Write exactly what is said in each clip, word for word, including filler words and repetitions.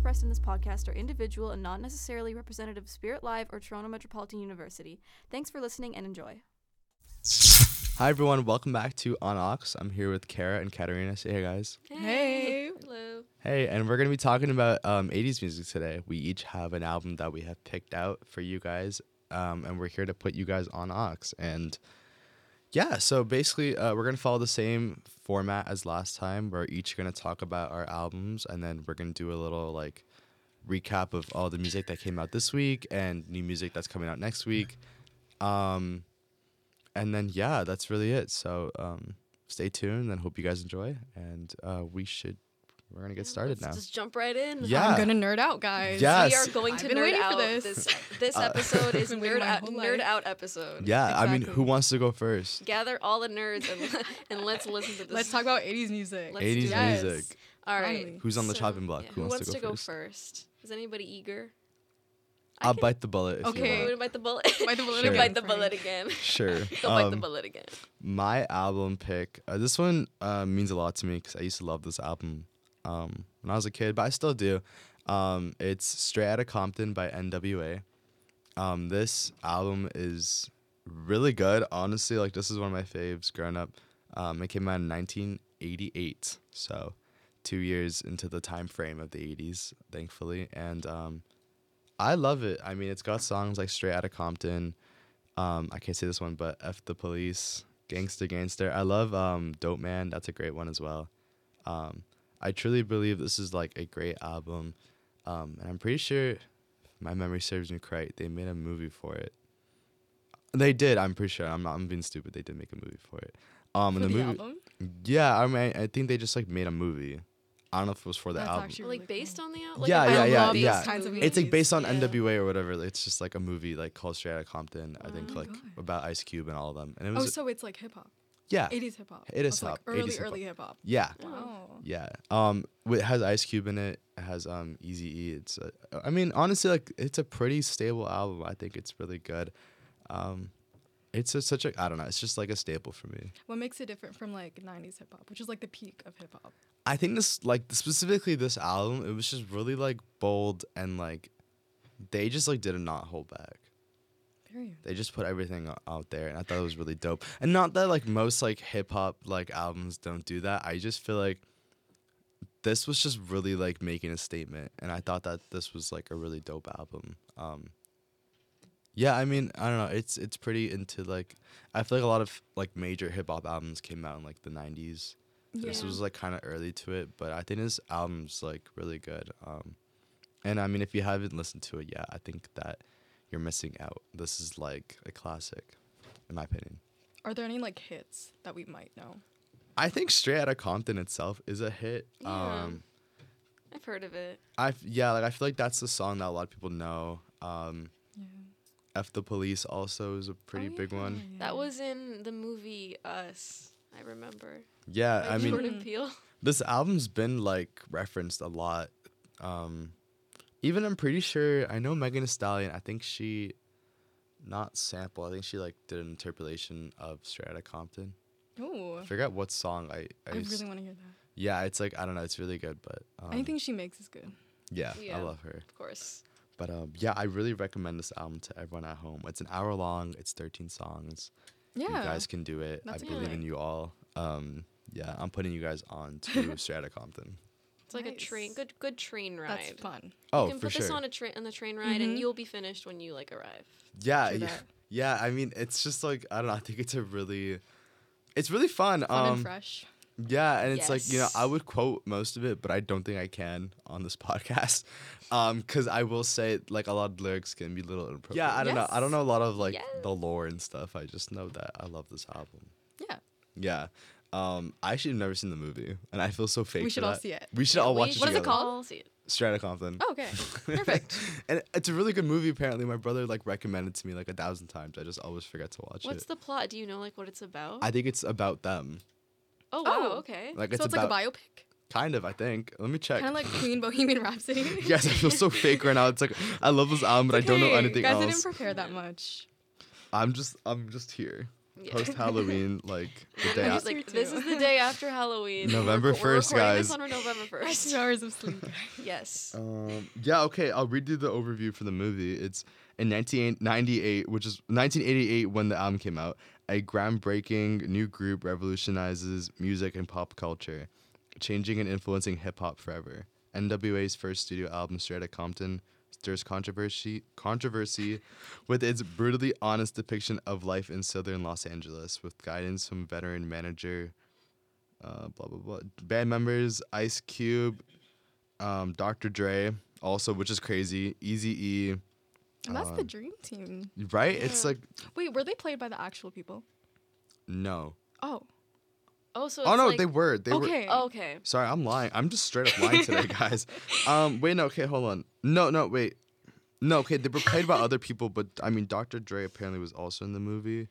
expressed in this podcast are individual and not necessarily representative of Spirit Live or Toronto Metropolitan University. Thanks for listening and enjoy. Hi everyone, welcome back to On Ox. I'm here with Kara and Katarina. Say hey guys. Hey. Hello. Hey, and we're going to be talking about um, eighties music today. We each have an album that we have picked out for you guys, um, and we're here to put you guys on Ox. And yeah, so basically uh, we're going to follow the same format as last time. We're each going to talk about our albums, and then we're going to do a little like recap of all the music that came out this week and new music that's coming out next week. Um... And then, yeah, that's really it. So um, stay tuned and hope you guys enjoy. And uh, we should, we're going to get started Let's now. just jump right in. Yeah. I'm going to nerd out, guys. Yes. We are going I've to been nerd waiting for out. this. This, this Uh, episode is Been waiting nerd my out, whole nerd life. out episode. Yeah, I mean, Exactly. who wants to go first? Gather all the nerds and, and let's listen to this. Let's talk about eighties music. Let's eighties do Yes. music. All right. Finally. Who's on the So, chopping block? yeah, Who, wants, to, go, first? first? Is anybody eager? I I'll can- bite the bullet if Okay. you You want. want to bite the bullet? Bite the bullet Sure. You bite the again, bullet Frank. again. Sure. Go bite the Um, bullet again. My album pick, uh, this one uh, means a lot to me because I used to love this album um, when I was a kid, but I still do. Um, it's Straight Outta Compton by N W A. Um, this album is really good, honestly. Like, this is one of my faves growing up. Um, it came out in nineteen eighty-eight, so two years into the time frame of the eighties, thankfully. And um, I love it. I mean, it's got songs like Straight Outta Compton. Um, I can't say this one, but F the Police, Gangsta Gangster. I love um, Dope Man. That's a great one as well. Um, I truly believe this is like a great album. Um, and I'm pretty sure, if my memory serves me correct, they made a movie for it. They did. I'm pretty sure. I'm not. I'm being stupid. They did make a movie for it. Um, For and the, the, movie. album? Yeah, I mean, I think they just like made a movie. I don't know if it was for the That's album. actually Like really based cool. on the out. Like Yeah, a yeah, Bill yeah, Gates yeah. kinds of movie? It's like based on Yeah. N W A or whatever. It's just like a movie like called Straight Outta Compton. I think Oh my like God. about Ice Cube and all of them. And it Oh, was so it's like hip hop. yeah, eighties hip hop. It is That's, like, hip- early, eighties hip-hop. early hip hop. yeah, Wow. yeah. Um, it has Ice Cube in it. It has um Eazy-E. It's uh, I mean honestly like it's a pretty stable album. I think it's really good. Um, it's a, such a I don't know. It's just like a staple for me. What makes it different from like nineties hip hop, which is like the peak of hip hop? I think this like specifically this album. It was just really like bold and like they just like did not hold back. Period. They just put everything o- out there, and I thought it was really dope. And not that like most like hip hop like albums don't do that. I just feel like this was just really like making a statement, and I thought that this was like a really dope album. Um, yeah, I mean, I don't know. It's it's pretty into like I feel like a lot of like major hip hop albums came out in like the nineties. This Yeah. was like kind of early to it, but I think this album's like really good. Um, and I mean, if you haven't listened to it yet, I think that you're missing out. This is like a classic, in my opinion. Are there any like hits that we might know? I think Straight Outta Compton itself is a hit. Yeah. Um, I've heard of it. I f- yeah, like I feel like that's the song that a lot of people know. Um, Yeah. F the Police also is a pretty Oh, big yeah. one. That was in the movie Us. I remember. Yeah, Like I mean, Jordan Peele. this album's been like referenced a lot. Um, even I'm pretty sure I know Megan Thee Stallion. I think she, not sample. I think she like did an interpolation of Straight Outta Compton. Oh, I forgot what song I. I, I s- really want to hear that. yeah, it's like I don't know. It's really good, but um, Anything she makes is good. Yeah, Yeah. I love her. Of course. But um, yeah, I really recommend this album to everyone at home. It's an hour long. It's thirteen songs. Yeah. You guys can do it. That's I believe in good. you all. Um, yeah, I'm putting you guys on to Straight Outta Compton. It's like a train, Nice. good, good train ride. That's fun. Oh, you can for put sure. this on a train on the train ride, and Mhm. you'll be finished when you like arrive. Yeah, True yeah, that. yeah. I mean, it's just like I don't know. I think it's a really, it's really fun. Fun um, and fresh. Yeah, and it's like you know I Yes. would quote most of it, but I don't think I can on this podcast, um, because I will say like a lot of lyrics can be a little inappropriate. Yeah, I don't know. I don't Yes. know a lot of like Yes. the lore and stuff. I just know that I love this album. Yeah. Yeah. Um, I actually have never seen the movie, and I feel so fake. We for should all that. see it. We should Yeah, all we watch it should What is it together. called? all see it. Straight Outta Compton. Oh, okay. Perfect. And it's a really good movie. Apparently, my brother like recommended it to me like a thousand times. I just always forget to watch What's it. the plot? Do you know like what it's about? I think it's about them. oh wow. Oh. Okay. Like so it's it's about like a biopic? kind of. I think. Let me check. Kind of like Queen Bohemian Rhapsody? Yes, I feel so fake right now. It's like I love this album, but I don't know Okay, anything guys else. didn't prepare that much. I'm just I'm just here. Yeah. post Halloween, like the day He's after. like, too. this is the day after Halloween. November We're- we're first, recording guys. This on November first. Two hours of sleep. Yes. Um, yeah, okay, I'll read you the overview for the movie. It's in nineteen ninety-eight, which is nineteen eighty-eight when the album came out. A groundbreaking new group revolutionizes music and pop culture, changing and influencing hip hop forever. N W A's first studio album, Straight Outta Compton, stirs controversy controversy with its brutally honest depiction of life in southern Los Angeles, with guidance from veteran manager, uh, blah blah blah, band members Ice Cube, um, Doctor Dre, also, which is crazy, Eazy-E, And that's the Um, dream team. right? It's Yeah. like Wait, were they played by the actual people? no. Oh. Oh, so Oh it's no, like, they were. They were. Okay. Oh, okay. Sorry, I'm lying. I'm just straight up lying today, guys. Um, wait, no, okay, hold on. No, no, wait. No, okay, they were played by other people, but I mean, Doctor Dre apparently was also in the movie.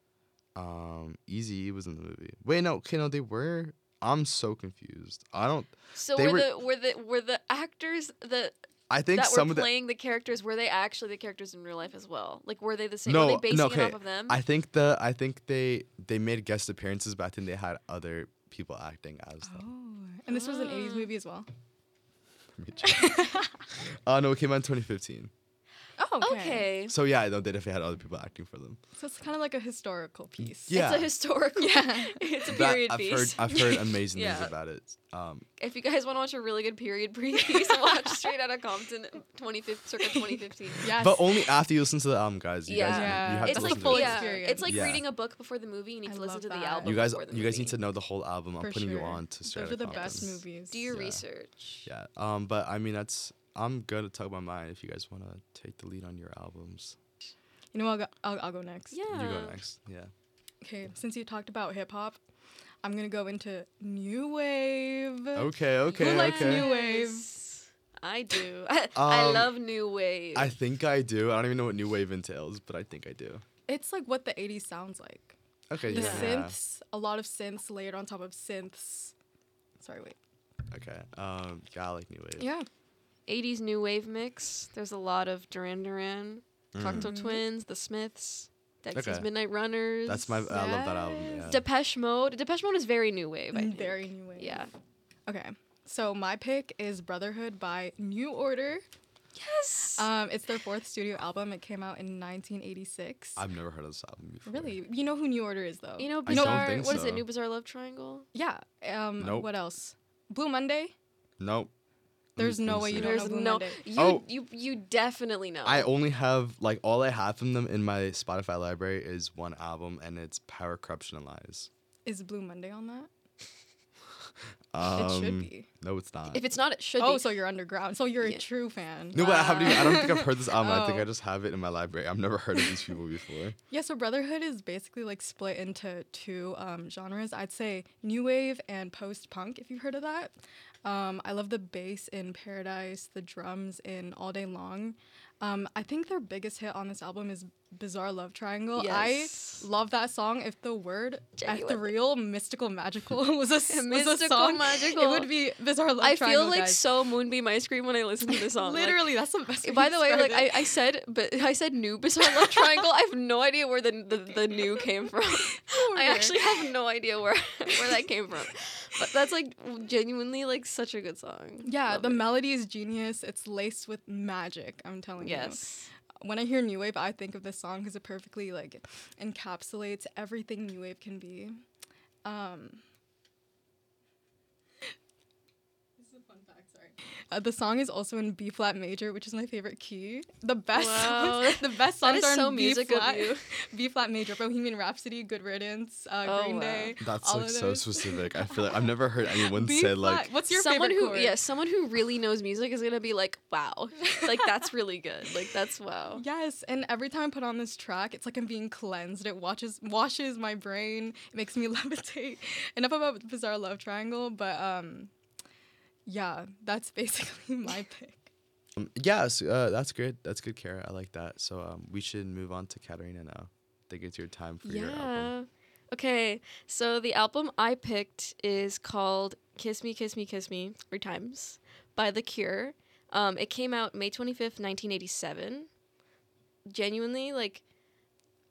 Um, Eazy was in the movie. Wait, no, okay, no, they were. I'm so confused. I don't. So They were, were- the were the were the actors that I think that some were of the. playing the characters were they actually the characters in real life as well? Like were they the same? No, were they basing no, it okay. off of them? I think the. I think they they made guest appearances, but I think they had other people acting as them. Oh. And this was an eighties Ah. movie as well. Let me check. Oh no, it came out in twenty fifteen. Oh, okay. okay. So yeah, no, they definitely had other people acting for them. So it's kind of like a historical piece. Yeah. It's a historical. Yeah. It's a That- period I've piece. heard I've heard amazing Yeah. things about it. Um, If you guys want to watch a really good period piece, watch Straight Outta Compton, twenty fifteen, circa twenty fifteen. Yes. but only after you listen to the album, guys. You Yeah. guys, Yeah. you have It's to like listen full to it. yeah, experience. it's like Yeah. reading a book before the movie. You need I to listen love to the that. album. You guys, before the you guys movie. need to know the whole album. I'm For putting you sure. on to Straight Those are Outta the best Compton. movies. do your Yeah. research. Yeah. Um, but I mean, that's I'm good to talk about mine. If you guys want to take the lead on your albums, You know, I'll go, I'll, I'll go next. Yeah. you go next. Yeah. Okay, since you talked about hip hop, I'm gonna go into new wave. Okay. Okay. Who likes okay. new wave? Yes. I do. I, I Um, love new wave. I think I do. I don't even know what new wave entails, but I think I do. It's like what the eighties sounds like. Okay. The yeah. synths, a lot of synths layered on top of synths. Sorry, wait. Okay. Um, yeah, I like new wave. Yeah. eighties new wave mix. There's a lot of Duran Duran, Cocteau Mhm. Twins, The Smiths, Dexys Okay. Midnight Runners. That's my. I love that album. Yes. Yeah. Depeche Mode. Depeche Mode is very new wave. I think. Very new wave. Yeah. Okay. So my pick is Brotherhood by New Order. Yes. Um, it's their fourth studio album. It came out in nineteen eighty-six. I've never heard of this album before. Really? You know who New Order is though? you know, I don't bizarre. think What is so. it? New Bizarre Love Triangle. Yeah. Um, Nope. What else? Blue Monday. Nope. There's Let me- no let me way see. you don't There's know Blue no. Monday. You, Oh. you you definitely know. I only have like all I have from them in my Spotify library is one album, and it's Power, Corruption, and Lies. Is Blue Monday on that? Um, it should be. No, it's not. if it's not, it should Oh, be. so you're underground. So you're Yeah. a true fan. no, but I haven't. Even, I don't think I've heard this album. I think Oh. I just have it in my library. I've never heard of these people before. Yeah, so Brotherhood is basically like split into two um, genres. I'd say new wave and post punk, if you've heard of that. Um, I love the bass in Paradise, the drums in All Day Long. Um, I think their biggest hit on this album is Bizarre Love Triangle. Yes. I love that song. If the word Genuine. ethereal, mystical, magical was a, s- was a Mystical, song, magical. it would be Bizarre Love I Triangle. feel like guys. so Moonbeam Ice Cream when I listen to this song. like- Literally, that's the best. way By to the way, like describe I, it. I said, but I said new Bizarre Love Triangle. I have no idea where the the, the new came from. I Okay. actually have no idea where where that came from. But that's like genuinely like such a good song. Yeah, Love the it. melody is genius. It's laced with magic. I'm telling you. Yes. When I hear new wave, I think of this song because it perfectly like encapsulates everything new wave can be. Um, this is a fun fact. Sorry. Uh, the song is also in B flat major, which is my favorite key. The best, Wow. songs, the best That songs is are so in B music of flat, you. B flat major. Bohemian Rhapsody, Good Riddance, uh, Oh, Green wow. Day. That's all like of so those. specific. I feel like I've never heard anyone B say flat. like. What's your someone favorite who chord? yes, someone who really knows music is gonna be like, wow, like that's really good. Like that's wow. Yes, and every time I put on this track, it's like I'm being cleansed. It watches washes my brain. It makes me levitate. Enough about Bizarre Love Triangle, but um, yeah, that's basically my pick. Um, yes, uh, that's good. That's good, Kara. I like that. So um, we should move on to Katarina now. I think it's your time for your album. Yeah. Okay, so the album I picked is called Kiss Me, Kiss Me, Kiss Me, three times, by The Cure. Um, it came out May twenty-fifth, nineteen eighty-seven. Genuinely, like,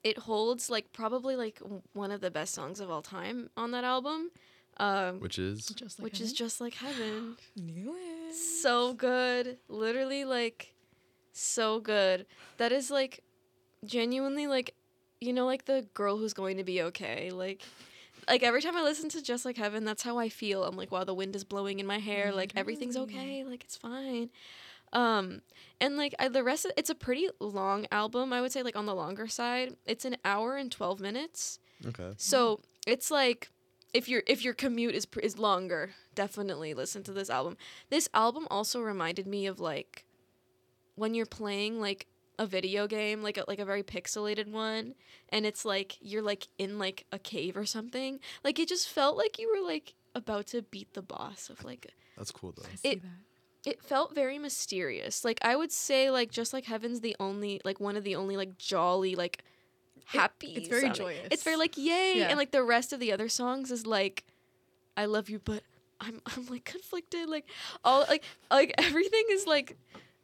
it holds like probably like w- one of the best songs of all time on that album, um, Which is Just like which is Heaven? Just Like Heaven. Knew it. So good, literally like so good. That is like genuinely like, you know, like the girl who's going to be okay. Like, like every time I listen to Just Like Heaven, that's how I feel. I'm like, wow, the wind is blowing in my hair. Like everything's okay. Like it's fine. Um, and like I, the rest of it's a pretty long album. I would say like on the longer side. It's an hour and twelve minutes. okay. So it's like if your if your commute is pr- is longer, definitely listen to this album. This album also reminded me of like when you're playing like a video game, like a, like a very pixelated one, and it's like you're like in like a cave or something. Like it just felt like you were like about to beat the boss of like That's cool though. I see it- that. it felt very mysterious. Like I would say like Just Like Heaven's the only like one of the only like jolly like happy. it's very sounding- joyous. It's very like yay, Yeah. and like the rest of the other songs is like I love you, but I'm I'm like conflicted. Like all like like everything is like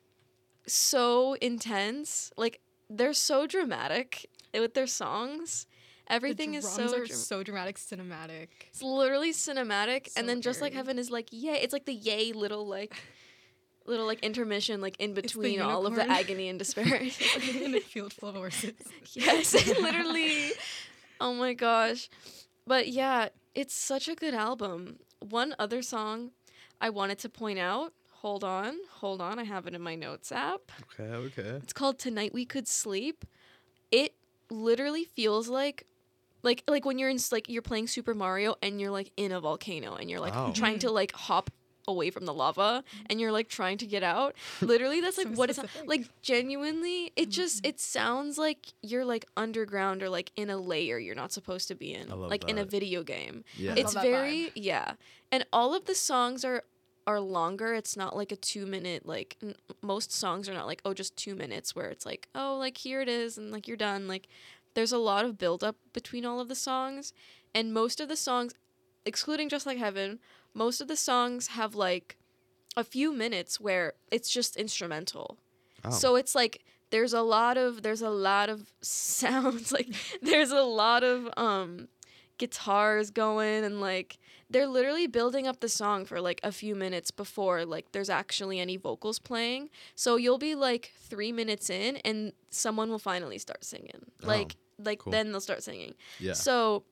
so intense. Like they're so dramatic with their songs. Everything the is drums so are dra- so dramatic, cinematic. it's literally cinematic, So and then Just Like airy. Heaven is like yay. It's like the yay little like little like intermission like in the between all of the unicorn. agony and despair. In a field full of horses. Yes, literally. Oh my gosh. But yeah, it's such a good album. One other song I wanted to point out. Hold on, hold on. I have it in my notes app. Okay, okay. It's called Tonight We Could Sleep. It literally feels like like like when you're in s- like you're playing Super Mario and you're like in a volcano and you're like Wow. trying to like hop away from the lava and you're like trying to get out. Literally that's like So what it's specific. like genuinely it just it sounds like you're like underground or like in a layer you're not supposed to be in. I love Like in a that. video game. Yeah. It's love that very yeah. And all of the songs are are longer. It's not like a two minute like n- most songs are not like oh just two minutes where it's like oh like here it is and like you're done. Like there's a lot of build up between all of the songs, and most of the songs, excluding Just Like Heaven, most of the songs have like a few minutes where it's just instrumental. Oh. So it's like there's a lot of there's a lot of sounds like there's a lot of um guitars going and like they're literally building up the song for like a few minutes before like there's actually any vocals playing. So you'll be like three minutes in and someone will finally start singing. Oh, Like like cool. then they'll start singing. yeah. So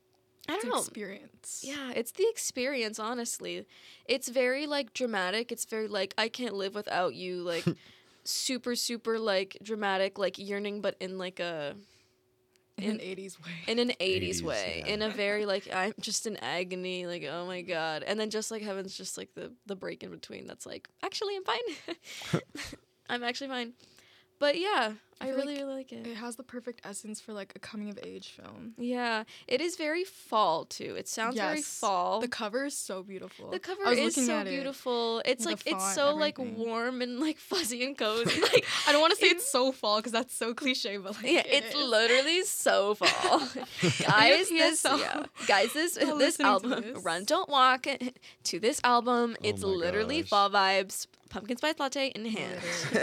I It's don't an know. experience. Yeah, it's the experience, honestly. It's very like dramatic. It's very like I can't live without you, like super, super like dramatic, like yearning, but in like a In, In- an eighties way. in an eighties eighties, way. yeah. In a very like I'm just in agony, like oh my god. And then Just Like Heaven's just like the the break in between that's like, actually I'm fine. I'm actually fine. But yeah, I, I feel really, like really like it. It has the perfect essence for like a coming of age film. Yeah. It is very fall too. It sounds very Yes. fall. The cover is so beautiful. The cover I was is looking so at it. beautiful. It's The like it's font, so like everything. warm and like fuzzy and cozy. Like I don't want to say it- it's so fall because that's so cliche, but like yeah, it it's is. literally so fall. Guys, this P S L. yeah. Guys, this While this listening to album, this. Run Don't Walk to this album, Oh it's my literally gosh. fall vibes. Pumpkin spice latte in hand.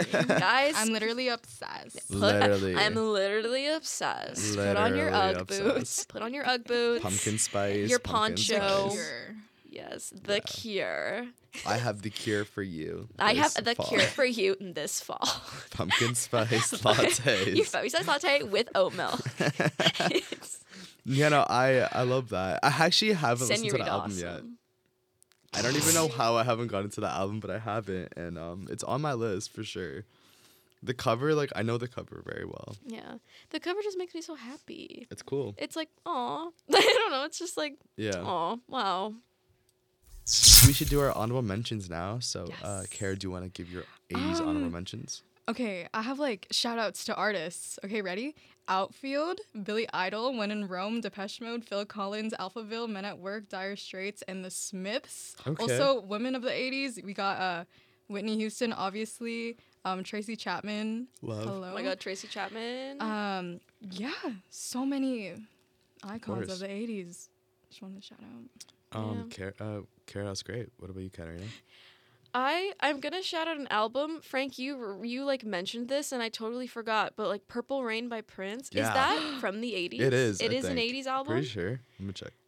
Guys, I'm literally obsessed. put- Literally. I'm literally obsessed. Put on your Literally Ugg boots. obsessed. Put on your Ugg boots. Pumpkin spice. Your pumpkin poncho. spice. Pure. Yes, the Yeah. cure. I have the cure for you. I have this the fall. cure for you in this fall. Pumpkin spice Your lattes. puppy size latte with oat milk. It's Yeah, no, I I love that. I actually haven't listened to the Senorita album yet. awesome. I don't even know how I haven't gotten to the album, but I haven't, and um, it's on my list for sure. The cover, like I know the cover very well. Yeah, the cover just makes me so happy. It's cool. It's like, aw. I don't know. It's just like, Yeah. aw, wow. We should do our honorable mentions now. So, uh, Yes. Kara, do you want to give your eighties honorable Um, mentions? Okay, I have like shout outs to artists. Okay, ready? Outfield, Billy Idol, When in Rome, Depeche Mode, Phil Collins, Alphaville, Men at Work, Dire Straits, and The Smiths. Okay. Also, women of the eighties, we got uh, Whitney Houston, obviously, um, Tracy Chapman. Love. Hello. Oh my God, Tracy Chapman. Um, yeah, so many icons course. of the eighties. Just wanted to shout out. Um, Yeah. Kara, uh, Kara, that's great. What about you, Katarina? I I'm gonna shout out an album. Frank, you you like mentioned this and I totally forgot. But like Purple Rain by Prince, is Yeah. that from the eighties? It is. It I is an think. eighties album. Pretty sure. Let me check.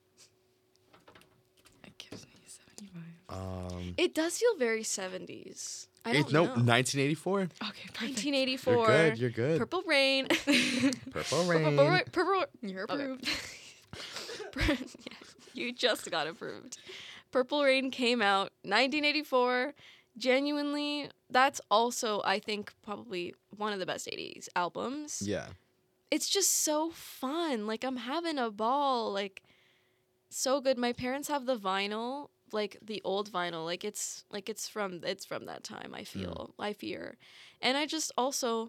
It gives me seventy-five. Um, It does feel very seventies. I eight- don't no, know. nineteen eighty-four. Okay, perfect. nineteen eighty-four. You're good. You're good. Purple Rain. Purple Rain. Purple, Ra- Purple. You're Okay. approved. Yes, you just got approved. Purple Rain came out nineteen eighty-four. Genuinely, that's also I think probably one of the best eighties albums. Yeah. It's just so fun. Like I'm having a ball. Like so good. My parents have the vinyl, like the old vinyl. Like it's like it's from it's from that time, I feel. I fear. And I just also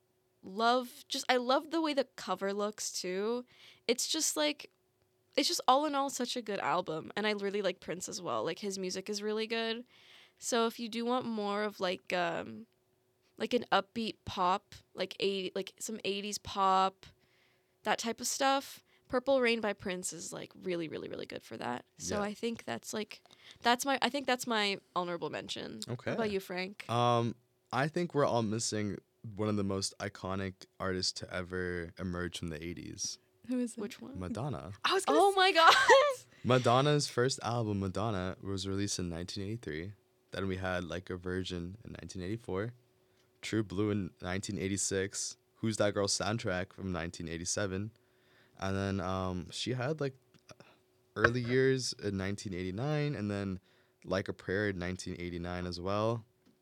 love just I love the way the cover looks too. It's just like it's just all in all such a good album. And I really like Prince as well. Like his music is really good. So if you do want more of like um like an upbeat pop, like eighty like some eighties pop, that type of stuff, Purple Rain by Prince is like really really really good for that. So Yeah. I think that's like that's my I think that's my honorable mention. Okay. What about you, Frank? Um, I think we're all missing one of the most iconic artists to ever emerge from the eighties, Who is it? Which one? Madonna. I was gonna Oh my god. Madonna's first album, Madonna, was released in nineteen eighty-three. Then we had like a Virgin in nineteen eighty-four, True Blue in nineteen eighty-six, Who's That Girl soundtrack from nineteen eighty-seven, and then um, she had like early years in nineteen eighty-nine, and then Like a Prayer in nineteen eighty-nine as well.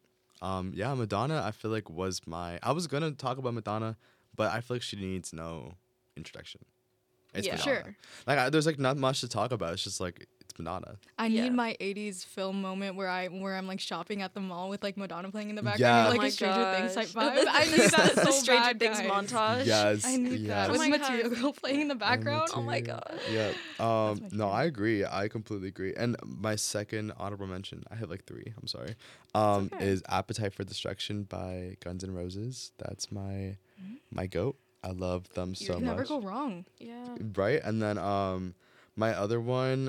Um, yeah, Madonna, I feel like was my. I was gonna talk about Madonna, but I feel like she needs no introduction. It's Yeah. Madonna. Sure. Like, I, there's like not much to talk about. It's just like it's Madonna. I Yeah. need my eighties film moment where I where I'm like shopping at the mall with like Madonna playing in the background, Yeah. like Oh my a Stranger Things type gosh. vibe. I need that the so Stranger bad, Things guys. montage. Yes. I need yes. that Oh with my Material God. Girl playing in the background. Oh my Material. god. Yeah. Um. my No, favorite. I agree. I completely agree. And my second honorable mention, I have like three. I'm sorry. Um, okay. is Appetite for Destruction by Guns N' Roses. That's my my goat. I love them You so You never much. go wrong. Yeah. Right. And then um, my other one,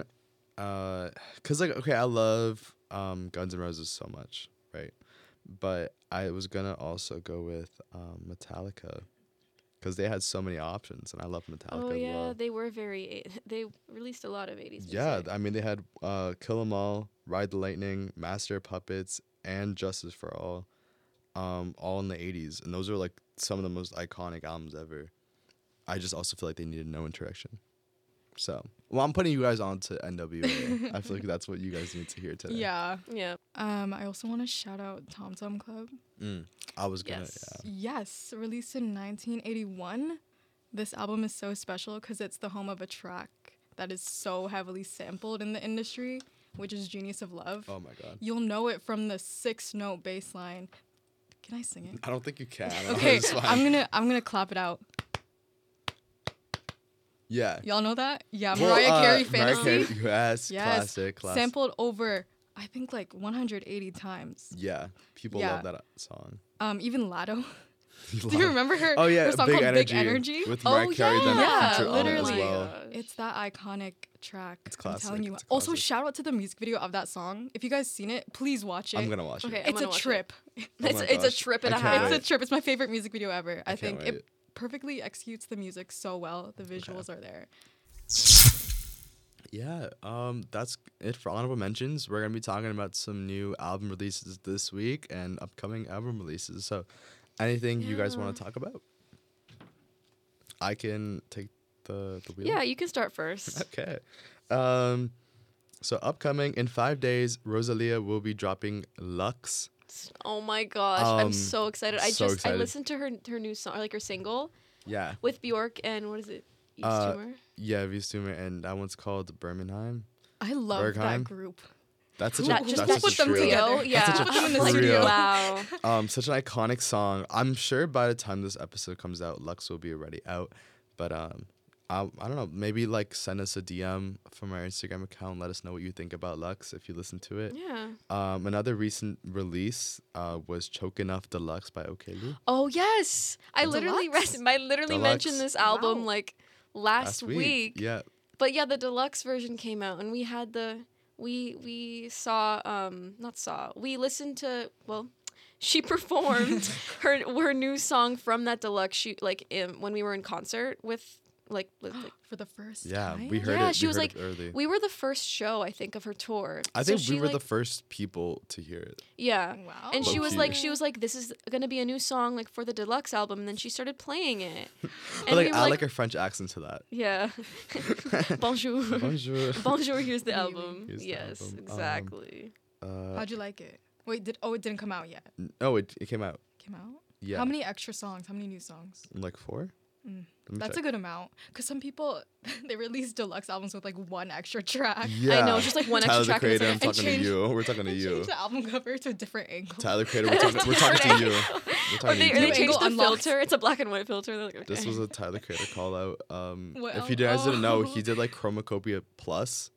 uh, cause like okay, I love um Guns N' Roses so much, right? But I was gonna also go with um Metallica, cause they had so many options, and I love Metallica Oh as yeah, well. they were very. eight- They released a lot of eighties. Yeah, music. I mean they had uh, Kill 'Em All, Ride the Lightning, Master of Puppets, and Justice for All, um, all in the eighties, and those are like some of the most iconic albums ever. I just also feel like they needed no introduction. So, well, I'm putting you guys on to N W A. I feel like that's what you guys need to hear today. Yeah. Yeah. Um, I also want to shout out Tom Tom Club. Mm, I was gonna. Yes. Yes, released in nineteen eighty-one. This album is so special because it's the home of a track that is so heavily sampled in the industry, which is Genius of Love. Yeah. Oh my god. You'll know it from the six note bass line. Can I sing it? I don't think you can. I don't know, Okay, it's fine. I'm gonna I'm gonna clap it out. Yeah. Y'all know that? Yeah, Well, Mariah uh, Carey Mariah Fantasy. Carey, yes, Yes, classic, classic. sampled over I think like one hundred eighty times. Yeah, people Yeah. love that uh, song. Um, even Lado. Do Love- you remember her? Oh yeah, her song Big called Energy, Big Energy. with Oh, Mariah Carey. Then yeah. featured on it as literally. well. It's that iconic track. It's I'm classic, telling you. it's Also, classic. shout out to the music video of that song. If you guys seen it, please watch it. I'm gonna watch Okay, it. I'm It's gonna a watch it. trip. Oh it's my it's a gosh, trip and I a can't half. wait. It's a trip. It's my favorite music video ever. I, I can't think wait. it perfectly executes the music so well. The visuals are there. Yeah, um, that's it for honorable mentions. We're gonna be talking about some new album releases this week and upcoming album releases. So, anything you guys want to Yeah. talk about? I can take the the wheel. Yeah, you can start first. Okay. Um, so upcoming in five days, Rosalia will be dropping Lux. Oh my gosh, Um, I'm so excited. I so just excited. I listened to her her new song, like her single Yeah. with Bjork and what is it? East Uh, Tumor? Yeah, V Stumer, and that one's called Birmingham. I love Bergheim? that group. That's such That- a just that's to such put a them trio. together. Yeah. That's such a Put them in the trio. studio. Wow. Um, such an iconic song. I'm sure by the time this episode comes out, Lux will be already out. But um, I, I don't know. Maybe like send us a D M from our Instagram account. Let us know what you think about Lux if you listen to it. Yeah. Um, another recent release uh, was Choke Enough Deluxe by Okelu. Oh yes, I literally read, Deluxe? I literally Deluxe. mentioned this album Wow. like last, week. Yeah. But yeah, the deluxe version came out, and we had the we we saw um not saw we listened to well. She performed her her new song from that deluxe shoot like in, when we were in concert with like, with, like For the first Yeah, time? we heard Yeah, it. she we was heard like- it early. we were the first show I think of her tour. I So think she, we were like, the first people to hear it. yeah. Wow. And she was Low-key. like, she was like, this is gonna be a new song like for the deluxe album, and then she started playing it. But And like, we were I like, like a French accent to that. yeah, bonjour, Bonjour. bonjour. Here's the Really? album. Here's the yes, album. Um, exactly. Uh, How'd you like it? Wait, did oh it didn't come out yet? n- oh, it, it came out. Came out? Yeah. How many extra songs? How many new songs? Like four? Mm. Let me That's check. a good amount. Cause some people they release deluxe albums with like one extra track. Yeah. I know, just like one Tyler extra track. the and it's Creator, I'm like, and talking to change- you. We're talking to They you. changed the album cover to a different angle. Tyler Creator, we're talking, we're talking to you. We're or talking they, to or you. they New changed angle the unlocked. filter. It's a black and white filter. They're like, okay. This was a Tyler Creator call out. Um, Well, if you guys didn't know, oh. he did like Chromacopia Plus,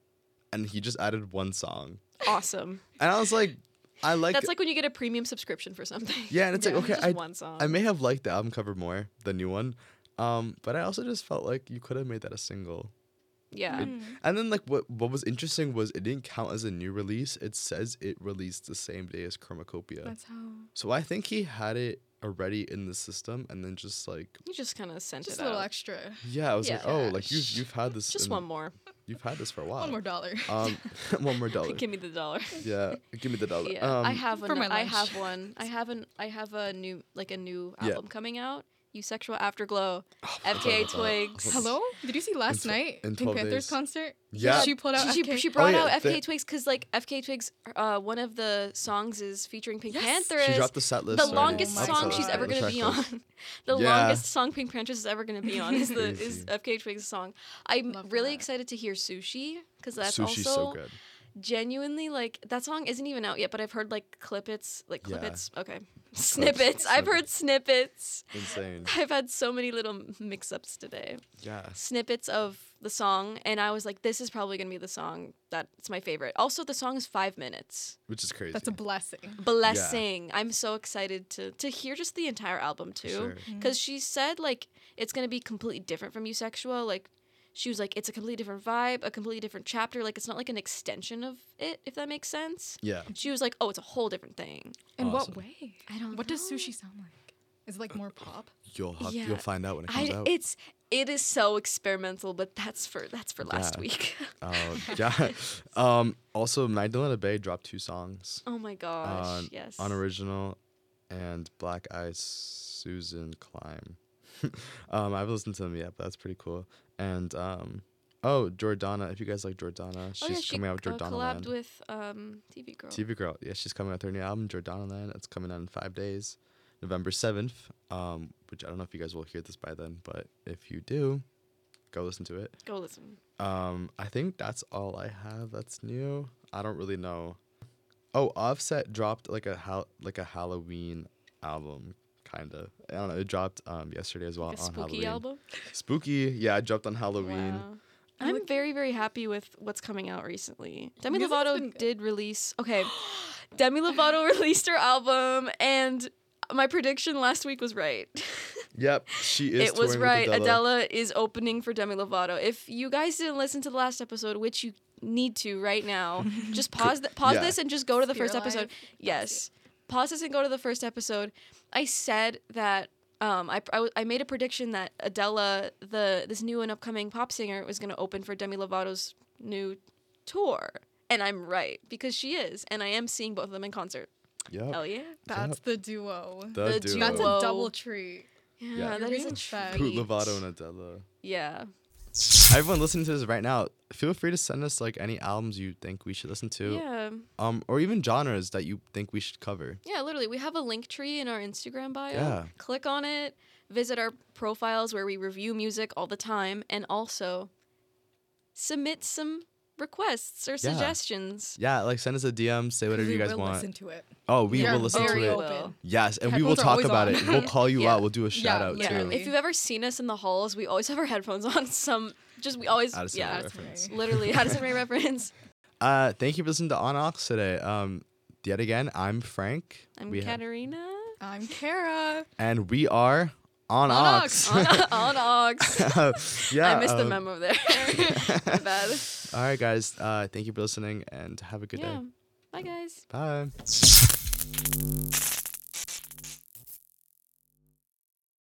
and he just added one song. awesome. And I was like, I like. That's like when you get a premium subscription for something. yeah, and it's Yeah. like okay, Just I one song. I may have liked the album cover more, the new one, um, but I also just felt like you could have made that a single. yeah. It- And then like what what was interesting was it didn't count as a new release. It says it released the same day as Chromacopia. That's how So I think he had it already in the system and then just like You just kind of sent just it a little out. extra. yeah, I was like, Yeah. oh, like you've you've had this Just in- one more. you've had this for a while. One more dollar. Um one more dollar. Give me the dollar. Yeah, give me the dollar. Yeah, I Um, have for one. my I lunch. have one. I have an. I have a new like a new Yeah. album coming out. Eusexual Afterglow. oh, F K A uh, Twigs. Hello? Did you see last tw- night in Pink twelve Panthers days. concert? Yeah. She pulled out She, F K. she brought yeah, out F K A they- Twigs because like F K A Twigs, uh, one of the songs is featuring Pink Yes. Panther. She is dropped the set list. the already. longest Oh my song she's God. ever The gonna be track list. on. the Yeah. longest song Pink Panthers is ever gonna be on is the is Crazy. F K A Twigs song. I'm Love really that. excited to hear Sushi because that's Sushi's also so good. genuinely like that song isn't even out yet, but I've heard like clippets, like Yeah. clippets. Okay, snippets. I've heard snippets. Insane. I've had so many little mix-ups today. Yeah. Snippets of the song, and I was like, this is probably gonna be the song that's my favorite. Also, the song is five minutes. Which is crazy. That's a blessing. Blessing. I'm so excited to to hear just the entire album too, Sure. because she said like it's gonna be completely different from Eusexual. Like she was like, it's a completely different vibe, a completely different chapter. Like it's not like an extension of it, if that makes sense. Yeah. She was like, oh, it's a whole different thing. In Awesome. what way? I don't. What does know. sushi sound like? Is it like more pop? You'll have, Yeah. you'll find out when it comes I, out. it's it is so experimental, but that's for that's for last Yeah. week. Oh yeah. Um. Also, Magdalena Bay dropped two songs. Oh my gosh! on, yes. on original and Black Eyes Susan Climb. um, I haven't listened to them yet, but that's pretty cool. And um, oh, Jordana, if you guys like Jordana, she's oh yeah, she coming out with uh, Jordana collabed Land. with um T V Girl. T V Girl, yeah, she's coming out with her new album, Jordana Land. It's coming out in five days, November seventh. Um, which I don't know if you guys will hear this by then, but if you do, go listen to it. Go listen. Um, I think that's all I have that's new. I don't really know. Oh, Offset dropped like a hal- like a Halloween album, kind of. I don't know. It dropped um yesterday as well Like a on spooky Halloween. album. Spooky, yeah, it dropped on Halloween. Wow. I'm very very happy with what's coming out recently. Demi Music's Lovato been good. did release. Okay, Demi Lovato released her album, and my prediction last week was right. Yep, she is. It was touring with right. Adele. Adela is opening for Demi Lovato. If you guys didn't listen to the last episode, which you need to right now, just pause th- pause Yeah. this and just go to the Spirit first episode. Live. Yes, pause this and go to the first episode. I said that um, I, I, w- I made a prediction that Adela, the this new and upcoming pop singer, was going to open for Demi Lovato's new tour, and I'm right because she is, and I am seeing both of them in concert. Yep. Hell yeah! That's the duo. The, The duo. That's duo. a double treat. Yeah, Yeah. that You're is a being fed. treat. Poot Lovato and Adela. Yeah. Everyone listening to this right now, feel free to send us like any albums you think we should listen to, Yeah. um, or even genres that you think we should cover. Yeah, literally. We have a link tree in our Instagram bio. Yeah. Click on it, visit our profiles where we review music all the time, and also submit some requests or suggestions. Yeah, like send us a D M, say whatever we you guys will want. listen to it. Oh, we We are will listen to very it. open. Yes, and we will Headphones are talk always about on. it. We'll call you Yeah. out. We'll do a shout out Yeah. too. literally. If you've ever seen us in the halls, we always have our headphones on. Some just we always Addison yeah, Rae Addison reference. Rae. literally Addison Rae reference. Uh, thank you for listening to On Ox today. Um, yet again, I'm Frank. I'm We have- Katarina. I'm Kara. and we are on, On Ox. on, on Ox. Yeah. I missed the um, memo there. My bad. All right, guys. Uh, thank you for listening and have a good Yeah. day. Bye, guys. Bye.